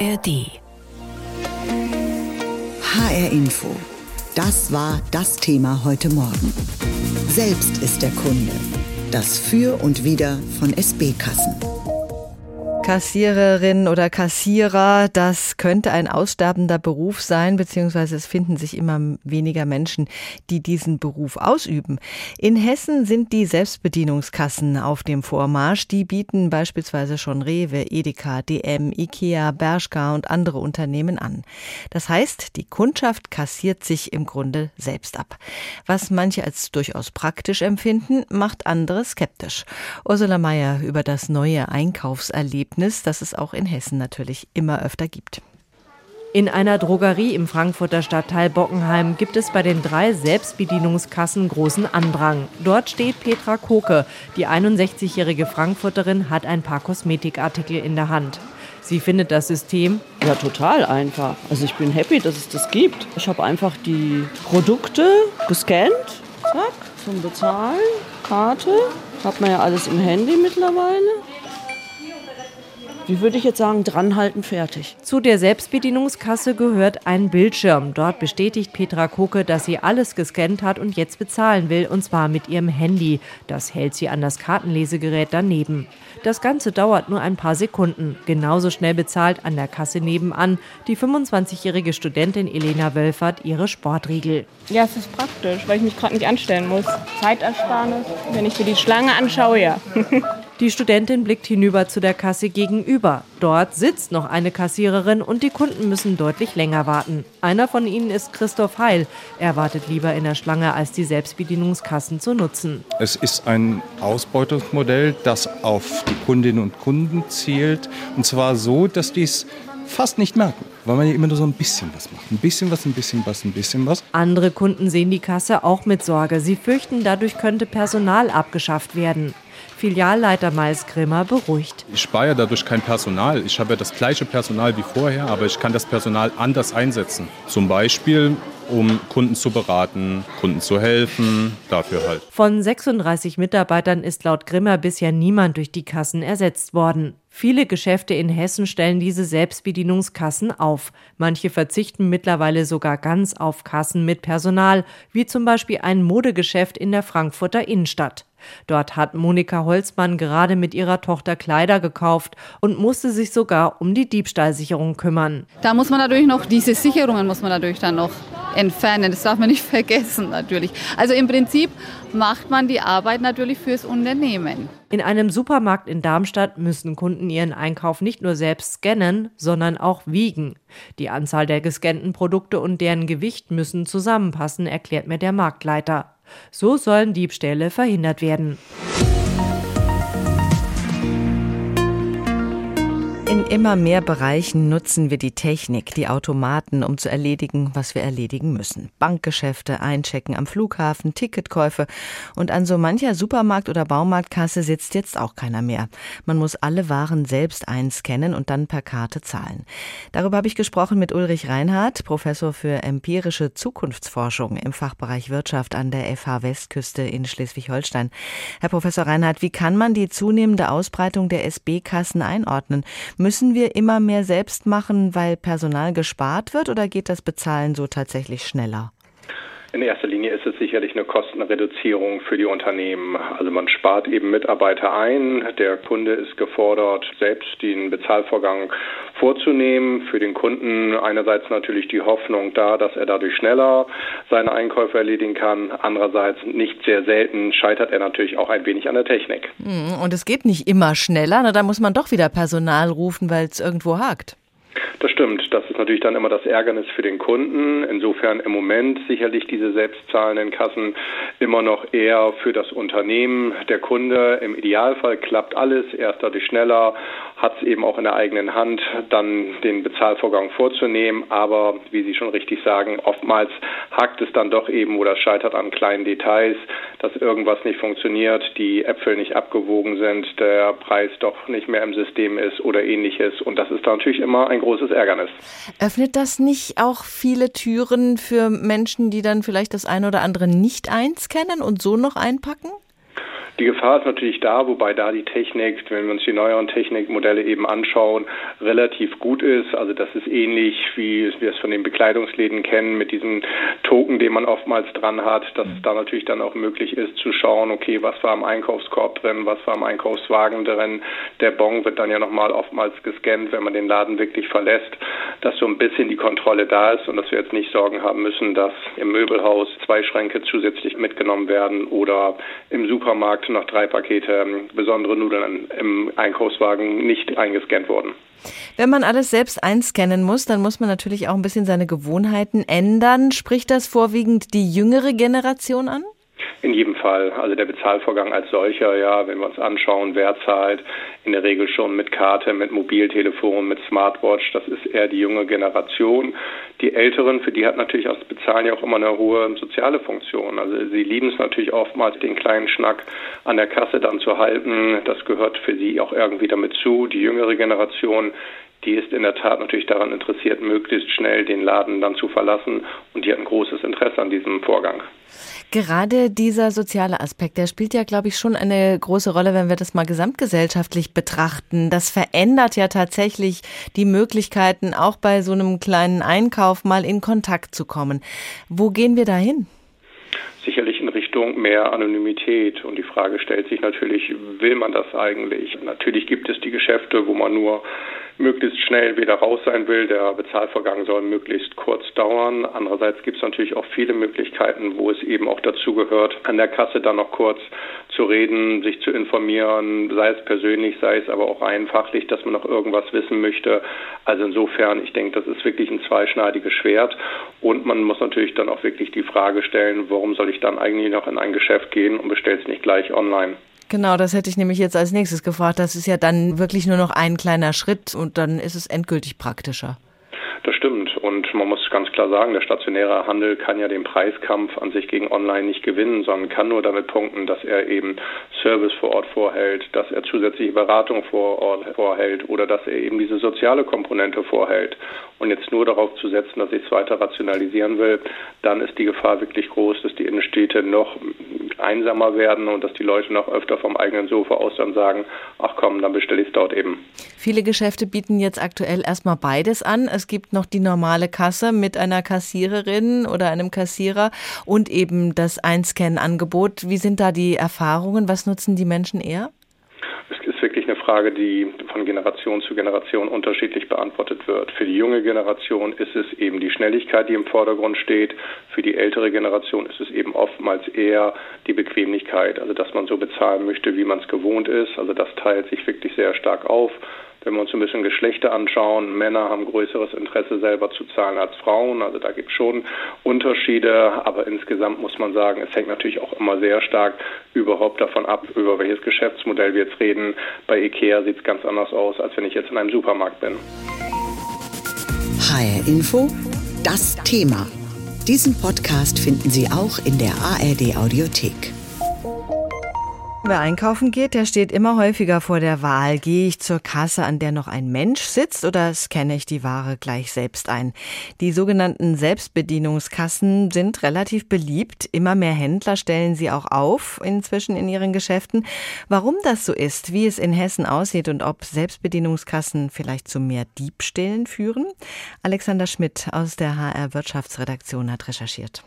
ARD. HR Info. Das war das Thema heute Morgen. Selbst ist der Kunde. Das Für und Wider von SB-Kassen. Kassiererin oder Kassierer, das könnte ein aussterbender Beruf sein, beziehungsweise es finden sich immer weniger Menschen, die diesen Beruf ausüben. In Hessen sind die Selbstbedienungskassen auf dem Vormarsch. Die bieten beispielsweise schon Rewe, Edeka, DM, Ikea, Bershka und andere Unternehmen an. Das heißt, die Kundschaft kassiert sich im Grunde selbst ab. Was manche als durchaus praktisch empfinden, macht andere skeptisch. Ursula Meier über das neue Einkaufserlebnis, das es auch in Hessen natürlich immer öfter gibt. In einer Drogerie im Frankfurter Stadtteil Bockenheim gibt es bei den 3 Selbstbedienungskassen großen Andrang. Dort steht Petra Koke. Die 61-jährige Frankfurterin hat ein paar Kosmetikartikel in der Hand. Sie findet das System ja total einfach. Also ich bin happy, dass es das gibt. Ich habe einfach die Produkte gescannt, zack, zum Bezahlen, Karte. Hat man ja alles im Handy mittlerweile. Wie würde ich jetzt sagen, dranhalten, fertig. Zu der Selbstbedienungskasse gehört ein Bildschirm. Dort bestätigt Petra Koke, dass sie alles gescannt hat und jetzt bezahlen will, und zwar mit ihrem Handy. Das hält sie an das Kartenlesegerät daneben. Das Ganze dauert nur ein paar Sekunden. Genauso schnell bezahlt an der Kasse nebenan die 25-jährige Studentin Elena Wölfert ihre Sportriegel. Ja, es ist praktisch, weil ich mich gerade nicht anstellen muss. Zeitersparnis, wenn ich mir die Schlange anschaue, ja. Die Studentin blickt hinüber zu der Kasse gegenüber. Dort sitzt noch eine Kassiererin und die Kunden müssen deutlich länger warten. Einer von ihnen ist Christoph Heil. Er wartet lieber in der Schlange, als die Selbstbedienungskassen zu nutzen. Es ist ein Ausbeutungsmodell, das auf die Kundinnen und Kunden zielt. Und zwar so, dass die es fast nicht merken, weil man ja immer nur so ein bisschen was macht. Ein bisschen was, ein bisschen was, ein bisschen was. Andere Kunden sehen die Kasse auch mit Sorge. Sie fürchten, dadurch könnte Personal abgeschafft werden. Filialleiter Miles Grimmer beruhigt. Ich spare ja dadurch kein Personal. Ich habe ja das gleiche Personal wie vorher, aber ich kann das Personal anders einsetzen. Zum Beispiel, um Kunden zu beraten, Kunden zu helfen, dafür halt. Von 36 Mitarbeitern ist laut Grimmer bisher niemand durch die Kassen ersetzt worden. Viele Geschäfte in Hessen stellen diese Selbstbedienungskassen auf. Manche verzichten mittlerweile sogar ganz auf Kassen mit Personal, wie zum Beispiel ein Modegeschäft in der Frankfurter Innenstadt. Dort hat Monika Holzmann gerade mit ihrer Tochter Kleider gekauft und musste sich sogar um die Diebstahlsicherung kümmern. Da muss man natürlich noch, diese Sicherungen muss man natürlich dann noch entfernen. Das darf man nicht vergessen natürlich. Also im Prinzip macht man die Arbeit natürlich fürs Unternehmen. In einem Supermarkt in Darmstadt müssen Kunden ihren Einkauf nicht nur selbst scannen, sondern auch wiegen. Die Anzahl der gescannten Produkte und deren Gewicht müssen zusammenpassen, erklärt mir der Marktleiter. So sollen Diebstähle verhindert werden. In immer mehr Bereichen nutzen wir die Technik, die Automaten, um zu erledigen, was wir erledigen müssen. Bankgeschäfte, Einchecken am Flughafen, Ticketkäufe. Und an so mancher Supermarkt- oder Baumarktkasse sitzt jetzt auch keiner mehr. Man muss alle Waren selbst einscannen und dann per Karte zahlen. Darüber habe ich gesprochen mit Ulrich Reinhardt, Professor für empirische Zukunftsforschung im Fachbereich Wirtschaft an der FH Westküste in Schleswig-Holstein. Herr Professor Reinhardt, wie kann man die zunehmende Ausbreitung der SB-Kassen einordnen? Müssen wir immer mehr selbst machen, weil Personal gespart wird, oder geht das Bezahlen so tatsächlich schneller? In erster Linie ist es sicherlich eine Kostenreduzierung für die Unternehmen. Also man spart eben Mitarbeiter ein. Der Kunde ist gefordert, selbst den Bezahlvorgang vorzunehmen. Für den Kunden einerseits natürlich die Hoffnung da, dass er dadurch schneller seine Einkäufe erledigen kann. Andererseits, nicht sehr selten, scheitert er natürlich auch ein wenig an der Technik. Und es geht nicht immer schneller. Da muss man doch wieder Personal rufen, weil es irgendwo hakt. Das stimmt. Das ist natürlich dann immer das Ärgernis für den Kunden. Insofern im Moment sicherlich diese selbstzahlenden Kassen immer noch eher für das Unternehmen. Der Kunde, im Idealfall klappt alles, er ist dadurch schneller, hat es eben auch in der eigenen Hand, dann den Bezahlvorgang vorzunehmen. Aber wie Sie schon richtig sagen, oftmals hakt es dann doch eben oder scheitert an kleinen Details, dass irgendwas nicht funktioniert, die Äpfel nicht abgewogen sind, der Preis doch nicht mehr im System ist oder ähnliches. Und das ist dann natürlich immer ein großes Ärgernis. Öffnet das nicht auch viele Türen für Menschen, die dann vielleicht das eine oder andere nicht einscannen und so noch einpacken? Die Gefahr ist natürlich da, wobei da die Technik, wenn wir uns die neueren Technikmodelle eben anschauen, relativ gut ist. Also das ist ähnlich, wie wir es von den Bekleidungsläden kennen, mit diesem Token, den man oftmals dran hat, dass es da natürlich dann auch möglich ist zu schauen, okay, was war im Einkaufskorb drin, was war im Einkaufswagen drin. Der Bon wird dann ja nochmal oftmals gescannt, wenn man den Laden wirklich verlässt, dass so ein bisschen die Kontrolle da ist und dass wir jetzt nicht Sorgen haben müssen, dass im Möbelhaus 2 Schränke zusätzlich mitgenommen werden oder im Supermarkt noch 3 Pakete besondere Nudeln im Einkaufswagen nicht eingescannt wurden. Wenn man alles selbst einscannen muss, dann muss man natürlich auch ein bisschen seine Gewohnheiten ändern. Spricht das vorwiegend die jüngere Generation an? In jedem Fall. Also der Bezahlvorgang als solcher, ja, wenn wir uns anschauen, wer zahlt, in der Regel schon mit Karte, mit Mobiltelefon, mit Smartwatch, das ist eher die junge Generation. Die Älteren, für die hat natürlich das Bezahlen ja auch immer eine hohe soziale Funktion. Also sie lieben es natürlich oftmals, den kleinen Schnack an der Kasse dann zu halten. Das gehört für sie auch irgendwie damit zu. Die jüngere Generation, die ist in der Tat natürlich daran interessiert, möglichst schnell den Laden dann zu verlassen und die hat ein großes Interesse an diesem Vorgang. Gerade dieser soziale Aspekt, der spielt ja, glaube ich, schon eine große Rolle, wenn wir das mal gesamtgesellschaftlich betrachten. Das verändert ja tatsächlich die Möglichkeiten, auch bei so einem kleinen Einkauf mal in Kontakt zu kommen. Wo gehen wir da hin? Sicherlich in Richtung mehr Anonymität. Und die Frage stellt sich natürlich, will man das eigentlich? Natürlich gibt es die Geschäfte, wo man nur möglichst schnell wieder raus sein will. Der Bezahlvorgang soll möglichst kurz dauern. Andererseits gibt es natürlich auch viele Möglichkeiten, wo es eben auch dazu gehört, an der Kasse dann noch kurz zu reden, sich zu informieren, sei es persönlich, sei es aber auch rein fachlich, dass man noch irgendwas wissen möchte. Also insofern, ich denke, das ist wirklich ein zweischneidiges Schwert. Und man muss natürlich dann auch wirklich die Frage stellen, warum soll ich dann eigentlich noch in ein Geschäft gehen und bestelle es nicht gleich online? Genau, das hätte ich nämlich jetzt als nächstes gefragt. Das ist ja dann wirklich nur noch ein kleiner Schritt und dann ist es endgültig praktischer. Das stimmt und man muss ganz klar sagen, der stationäre Handel kann ja den Preiskampf an sich gegen Online nicht gewinnen, sondern kann nur damit punkten, dass er eben Service vor Ort vorhält, dass er zusätzliche Beratung vor Ort vorhält oder dass er eben diese soziale Komponente vorhält. Und jetzt nur darauf zu setzen, dass ich es weiter rationalisieren will, dann ist die Gefahr wirklich groß, dass die Innenstädte noch einsamer werden und dass die Leute noch öfter vom eigenen Sofa aus dann sagen, ach komm, dann bestelle ich es dort eben. Viele Geschäfte bieten jetzt aktuell erstmal beides an. Es gibt noch die normale Kasse mit einer Kassiererin oder einem Kassierer und eben das Einscan-Angebot. Wie sind da die Erfahrungen? Was nutzen die Menschen eher? Es ist wirklich eine Frage, die von Generation zu Generation unterschiedlich beantwortet wird. Für die junge Generation ist es eben die Schnelligkeit, die im Vordergrund steht. Für die ältere Generation ist es eben oftmals eher die Bequemlichkeit, also dass man so bezahlen möchte, wie man es gewohnt ist. Also das teilt sich wirklich sehr stark auf. Wenn wir uns ein bisschen Geschlechter anschauen, Männer haben größeres Interesse selber zu zahlen als Frauen, also da gibt es schon Unterschiede, aber insgesamt muss man sagen, es hängt natürlich auch immer sehr stark überhaupt davon ab, über welches Geschäftsmodell wir jetzt reden. Bei IKEA sieht es ganz anders aus, als wenn ich jetzt in einem Supermarkt bin. HR Info, das Thema. Diesen Podcast finden Sie auch in der ARD Audiothek. Wer einkaufen geht, der steht immer häufiger vor der Wahl. Gehe ich zur Kasse, an der noch ein Mensch sitzt, oder scanne ich die Ware gleich selbst ein? Die sogenannten Selbstbedienungskassen sind relativ beliebt. Immer mehr Händler stellen sie auch auf, inzwischen in ihren Geschäften. Warum das so ist, wie es in Hessen aussieht und ob Selbstbedienungskassen vielleicht zu mehr Diebstählen führen? Alexander Schmidt aus der HR Wirtschaftsredaktion hat recherchiert.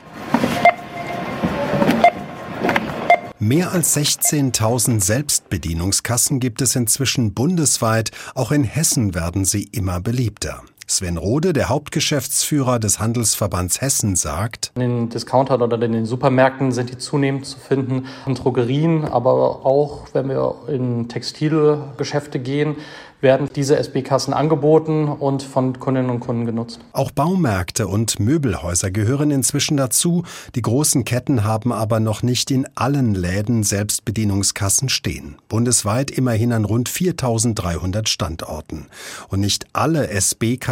Mehr als 16.000 Selbstbedienungskassen gibt es inzwischen bundesweit. Auch in Hessen werden sie immer beliebter. Sven Rode, der Hauptgeschäftsführer des Handelsverbands Hessen, sagt: In den Discountern oder in den Supermärkten sind die zunehmend zu finden, in Drogerien, aber auch wenn wir in Textilgeschäfte gehen, werden diese SB-Kassen angeboten und von Kundinnen und Kunden genutzt. Auch Baumärkte und Möbelhäuser gehören inzwischen dazu. Die großen Ketten haben aber noch nicht in allen Läden Selbstbedienungskassen stehen. Bundesweit immerhin an rund 4.300 Standorten. Und nicht alle SB-Kassen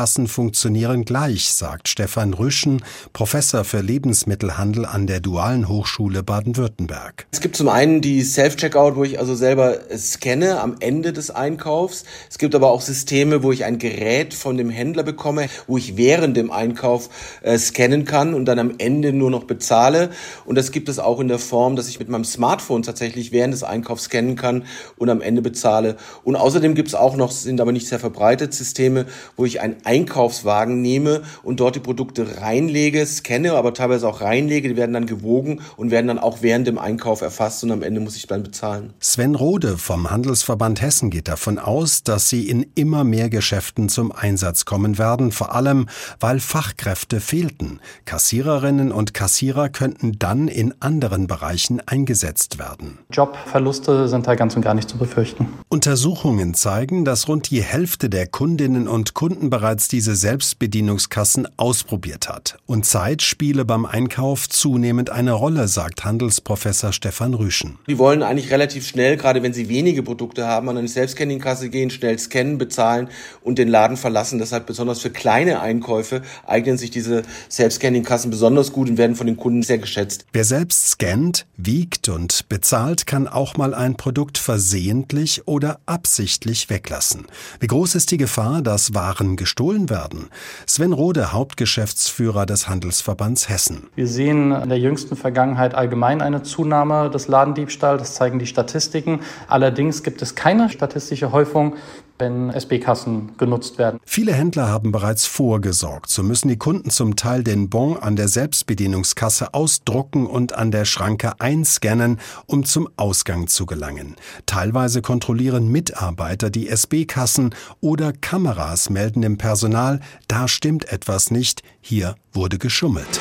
SB-Kassen funktionieren gleich, sagt Stefan Rüschen, Professor für Lebensmittelhandel an der Dualen Hochschule Baden-Württemberg. Es gibt zum einen die Self-Checkout, wo ich also selber scanne am Ende des Einkaufs. Es gibt aber auch Systeme, wo ich ein Gerät von dem Händler bekomme, wo ich während dem Einkauf scannen kann und dann am Ende nur noch bezahle. Und das gibt es auch in der Form, dass ich mit meinem Smartphone tatsächlich während des Einkaufs scannen kann und am Ende bezahle. Und außerdem gibt es auch noch, sind aber nicht sehr verbreitet, Systeme, wo ich einen Einkaufswagen nehme und dort die Produkte reinlege, scanne, aber teilweise auch reinlege. Die werden dann gewogen und werden dann auch während dem Einkauf erfasst und am Ende muss ich dann bezahlen. Sven Rode vom Handelsverband Hessen geht davon aus, dass sie in immer mehr Geschäften zum Einsatz kommen werden, vor allem, weil Fachkräfte fehlten. Kassiererinnen und Kassierer könnten dann in anderen Bereichen eingesetzt werden. Jobverluste sind da ganz und gar nicht zu befürchten. Untersuchungen zeigen, dass rund die Hälfte der Kundinnen und Kunden bereits diese Selbstbedienungskassen ausprobiert hat. Und Zeit spiele beim Einkauf zunehmend eine Rolle, sagt Handelsprofessor Stefan Rüschen. Die wollen eigentlich relativ schnell, gerade wenn sie wenige Produkte haben, an eine Selbstscanning-Kasse gehen, schnell scannen, bezahlen und den Laden verlassen. Deshalb besonders für kleine Einkäufe eignen sich diese Selbstscanning-Kassen besonders gut und werden von den Kunden sehr geschätzt. Wer selbst scannt, wiegt und bezahlt, kann auch mal ein Produkt versehentlich oder absichtlich weglassen. Wie groß ist die Gefahr, dass Waren gestohlen werden? Sven Rode, Hauptgeschäftsführer des Handelsverbands Hessen. Wir sehen in der jüngsten Vergangenheit allgemein eine Zunahme des Ladendiebstahls. Das zeigen die Statistiken. Allerdings gibt es keine statistische Häufung, wenn SB-Kassen genutzt werden. Viele Händler haben bereits vorgesorgt. So müssen die Kunden zum Teil den Bon an der Selbstbedienungskasse ausdrucken und an der Schranke einscannen, um zum Ausgang zu gelangen. Teilweise kontrollieren Mitarbeiter die SB-Kassen oder Kameras melden dem Personal, da stimmt etwas nicht, hier wurde geschummelt.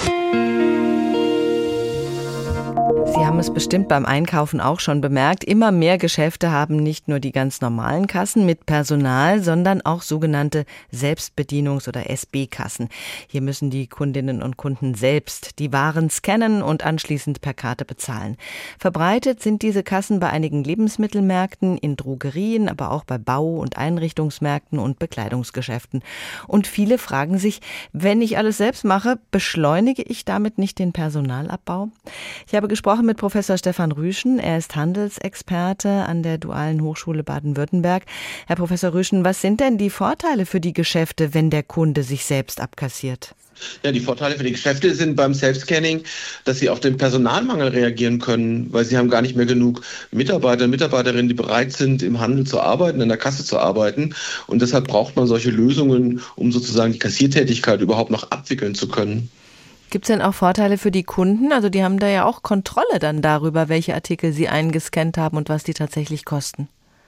Sie haben es bestimmt beim Einkaufen auch schon bemerkt. Immer mehr Geschäfte haben nicht nur die ganz normalen Kassen mit Personal, sondern auch sogenannte Selbstbedienungs- oder SB-Kassen. Hier müssen die Kundinnen und Kunden selbst die Waren scannen und anschließend per Karte bezahlen. Verbreitet sind diese Kassen bei einigen Lebensmittelmärkten, in Drogerien, aber auch bei Bau- und Einrichtungsmärkten und Bekleidungsgeschäften. Und viele fragen sich, wenn ich alles selbst mache, beschleunige ich damit nicht den Personalabbau? Ich habe gesprochen mit Professor Stefan Rüschen. Er ist Handelsexperte an der Dualen Hochschule Baden-Württemberg. Herr Professor Rüschen, was sind denn die Vorteile für die Geschäfte, wenn der Kunde sich selbst abkassiert? Ja, die Vorteile für die Geschäfte sind beim Self-Scanning, dass sie auf den Personalmangel reagieren können, weil sie haben gar nicht mehr genug Mitarbeiter und Mitarbeiterinnen, die bereit sind, im Handel zu arbeiten, an der Kasse zu arbeiten. Und deshalb braucht man solche Lösungen, um sozusagen die Kassiertätigkeit überhaupt noch abwickeln zu können. Gibt es denn auch Vorteile für die Kunden? Also die haben da ja auch Kontrolle dann darüber, welche Artikel sie eingescannt haben und was die tatsächlich kosten.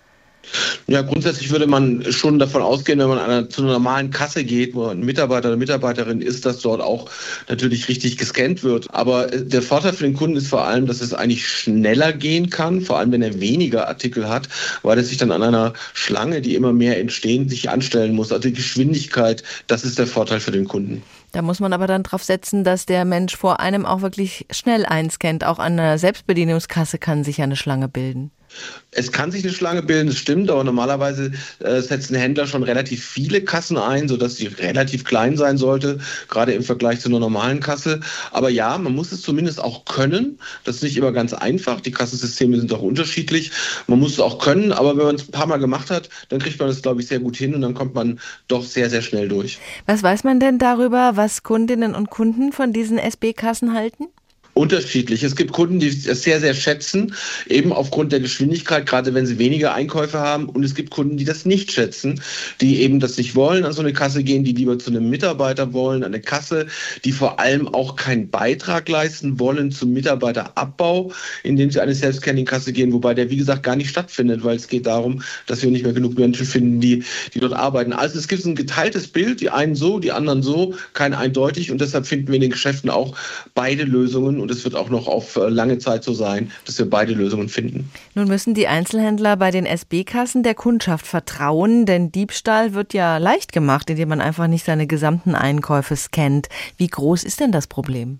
Ja, grundsätzlich würde man schon davon ausgehen, wenn man zu einer normalen Kasse geht, wo ein Mitarbeiter oder Mitarbeiterin ist, dass dort auch natürlich richtig gescannt wird. Aber der Vorteil für den Kunden ist vor allem, dass es eigentlich schneller gehen kann, vor allem wenn er weniger Artikel hat, weil er sich dann an einer Schlange, die immer mehr entstehen, sich anstellen muss. Also die Geschwindigkeit, das ist der Vorteil für den Kunden. Da muss man aber dann drauf setzen, dass der Mensch vor einem auch wirklich schnell einscannt. Auch an einer Selbstbedienungskasse kann sich ja eine Schlange bilden. Es kann sich eine Schlange bilden, das stimmt, aber normalerweise setzen Händler schon relativ viele Kassen ein, sodass sie relativ klein sein sollte, gerade im Vergleich zu einer normalen Kasse. Aber ja, man muss es zumindest auch können. Das ist nicht immer ganz einfach. Die Kassensysteme sind auch unterschiedlich. Man muss es auch können, aber wenn man es ein paar Mal gemacht hat, dann kriegt man das, glaube ich, sehr gut hin und dann kommt man doch sehr, sehr schnell durch. Was weiß man denn darüber, was Kundinnen und Kunden von diesen SB-Kassen halten? Unterschiedlich. Es gibt Kunden, die es sehr, sehr schätzen, eben aufgrund der Geschwindigkeit, gerade wenn sie weniger Einkäufe haben. Und es gibt Kunden, die das nicht schätzen, die eben das nicht wollen, an so eine Kasse gehen, die lieber zu einem Mitarbeiter wollen, an eine Kasse, die vor allem auch keinen Beitrag leisten wollen zum Mitarbeiterabbau, indem sie an eine Self-Scanning-Kasse gehen, wobei der, wie gesagt, gar nicht stattfindet, weil es geht darum, dass wir nicht mehr genug Menschen finden, die dort arbeiten. Also es gibt ein geteiltes Bild, die einen so, die anderen so, kein eindeutig. Und deshalb finden wir in den Geschäften auch beide Lösungen. Und es wird auch noch auf lange Zeit so sein, dass wir beide Lösungen finden. Nun müssen die Einzelhändler bei den SB-Kassen der Kundschaft vertrauen, denn Diebstahl wird ja leicht gemacht, indem man einfach nicht seine gesamten Einkäufe scannt. Wie groß ist denn das Problem?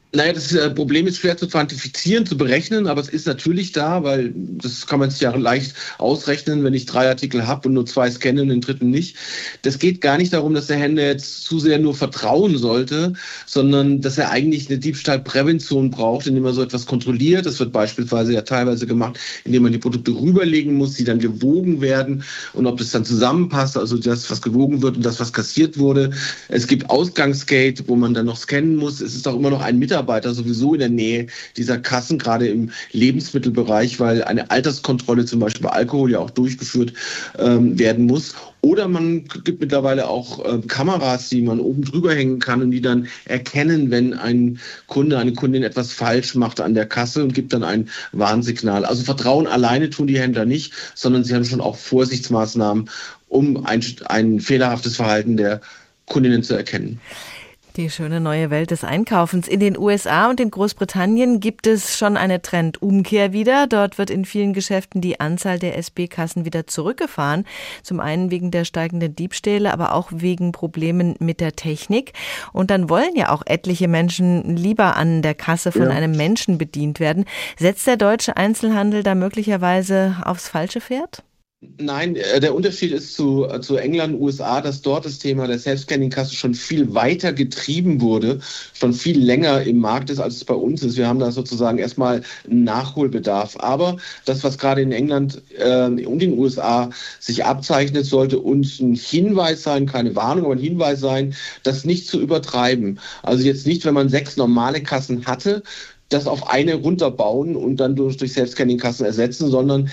Naja, das Problem ist schwer zu quantifizieren, zu berechnen, aber es ist natürlich da, weil das kann man sich ja leicht ausrechnen, wenn ich 3 Artikel habe und nur 2 scanne und den dritten nicht. Das geht gar nicht darum, dass der Händler jetzt zu sehr nur vertrauen sollte, sondern dass er eigentlich eine Diebstahlprävention braucht, indem er so etwas kontrolliert. Das wird beispielsweise ja teilweise gemacht, indem man die Produkte rüberlegen muss, die dann gewogen werden und ob das dann zusammenpasst, also das, was gewogen wird und das, was kassiert wurde. Es gibt Ausgangsgate, wo man dann noch scannen muss. Es ist auch immer noch ein Mitarbeiter sowieso in der Nähe dieser Kassen, gerade im Lebensmittelbereich, weil eine Alterskontrolle zum Beispiel bei Alkohol ja auch durchgeführt werden muss. Oder man gibt mittlerweile auch Kameras, die man oben drüber hängen kann und die dann erkennen, wenn ein Kunde, eine Kundin etwas falsch macht an der Kasse und gibt dann ein Warnsignal. Also Vertrauen alleine tun die Händler nicht, sondern sie haben schon auch Vorsichtsmaßnahmen, um ein fehlerhaftes Verhalten der Kundinnen zu erkennen. Die schöne neue Welt des Einkaufens. In den USA und in Großbritannien gibt es schon eine Trendumkehr wieder. Dort wird in vielen Geschäften die Anzahl der SB-Kassen wieder zurückgefahren. Zum einen wegen der steigenden Diebstähle, aber auch wegen Problemen mit der Technik. Und dann wollen ja auch etliche Menschen lieber an der Kasse von einem Menschen bedient werden. Setzt der deutsche Einzelhandel da möglicherweise aufs falsche Pferd? Nein, der Unterschied ist zu England, USA, dass dort das Thema der Self-Scanning-Kasse schon viel weiter getrieben wurde, schon viel länger im Markt ist, als es bei uns ist. Wir haben da sozusagen erstmal einen Nachholbedarf. Aber das, was gerade in England und in den USA sich abzeichnet, sollte uns ein Hinweis sein, keine Warnung, aber ein Hinweis sein, das nicht zu übertreiben. Also jetzt nicht, wenn man 6 normale Kassen hatte, das auf eine runterbauen und dann durch Self-Scanning-Kassen ersetzen, sondern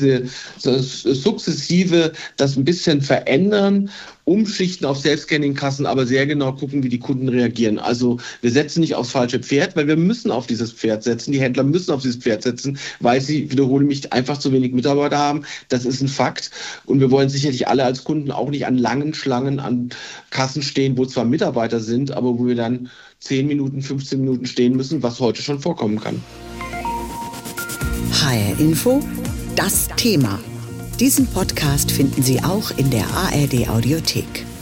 das sukzessive das ein bisschen verändern, umschichten auf Self-Scanning-Kassen, aber sehr genau gucken, wie die Kunden reagieren. Also wir setzen nicht aufs falsche Pferd, weil wir müssen auf dieses Pferd setzen. Die Händler müssen auf dieses Pferd setzen, weil sie, wiederhole mich, einfach zu wenig Mitarbeiter haben. Das ist ein Fakt. Und wir wollen sicherlich alle als Kunden auch nicht an langen Schlangen an Kassen stehen, wo zwar Mitarbeiter sind, aber wo wir dann 10 Minuten, 15 Minuten stehen müssen, was heute schon vorkommen kann. HR Info, das Thema. Diesen Podcast finden Sie auch in der ARD Audiothek.